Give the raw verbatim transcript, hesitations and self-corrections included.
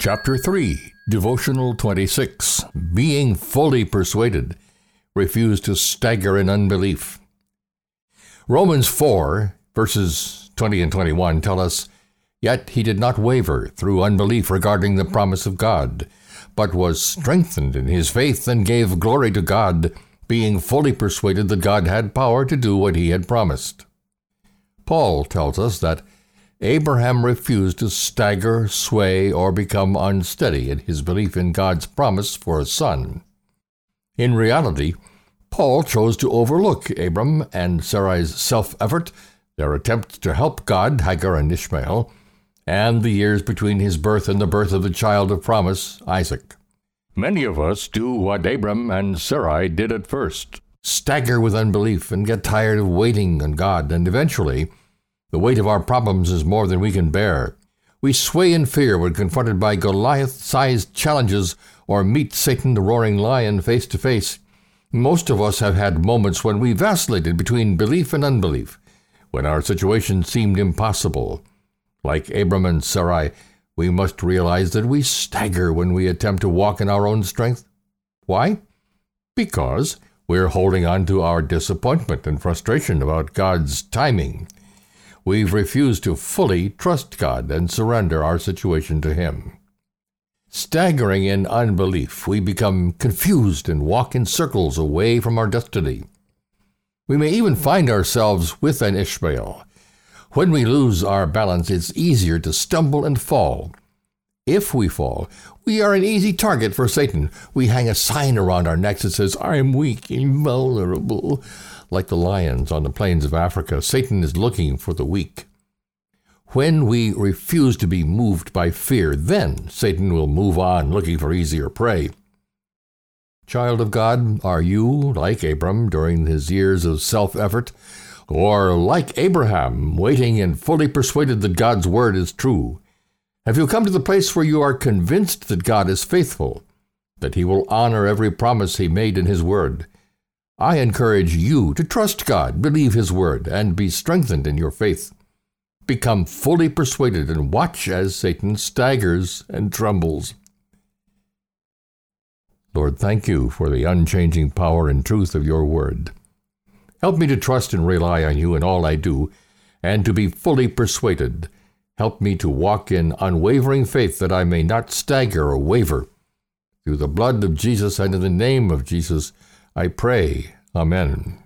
Chapter three, Devotional twenty-six, Being Fully Persuaded. Refuse to stagger in unbelief. Romans four, verses twenty and twenty-one tell us, Yet he did not waver through unbelief regarding the promise of God, but was strengthened in his faith and gave glory to God, being fully persuaded that God had power to do what he had promised. Paul tells us that Abraham refused to stagger, sway, or become unsteady in his belief in God's promise for a son. In reality, Paul chose to overlook Abram and Sarai's self-effort, their attempts to help God, Hagar and Ishmael, and the years between his birth and the birth of the child of promise, Isaac. Many of us do what Abram and Sarai did at first, stagger with unbelief and get tired of waiting on God, and eventually the weight of our problems is more than we can bear. We sway in fear when confronted by Goliath-sized challenges or meet Satan the roaring lion face to face. Most of us have had moments when we vacillated between belief and unbelief, when our situation seemed impossible. Like Abram and Sarai, we must realize that we stagger when we attempt to walk in our own strength. Why? Because we're holding on to our disappointment and frustration about God's timing. We've refused to fully trust God and surrender our situation to Him. Staggering in unbelief, we become confused and walk in circles away from our destiny. We may even find ourselves with an Ishmael. When we lose our balance, it's easier to stumble and fall. If we fall, we are an easy target for Satan. We hang a sign around our necks that says, I am weak and vulnerable. Like the lions on the plains of Africa, Satan is looking for the weak. When we refuse to be moved by fear, then Satan will move on looking for easier prey. Child of God, are you, like Abram during his years of self-effort, or like Abraham, waiting and fully persuaded that God's word is true? Have you come to the place where you are convinced that God is faithful, that he will honor every promise he made in his word? I encourage you to trust God, believe his word, and be strengthened in your faith. Become fully persuaded and watch as Satan staggers and trembles. Lord, thank you for the unchanging power and truth of your word. Help me to trust and rely on you in all I do, and to be fully persuaded. Help me to walk in unwavering faith that I may not stagger or waver. Through the blood of Jesus and in the name of Jesus, I pray. Amen.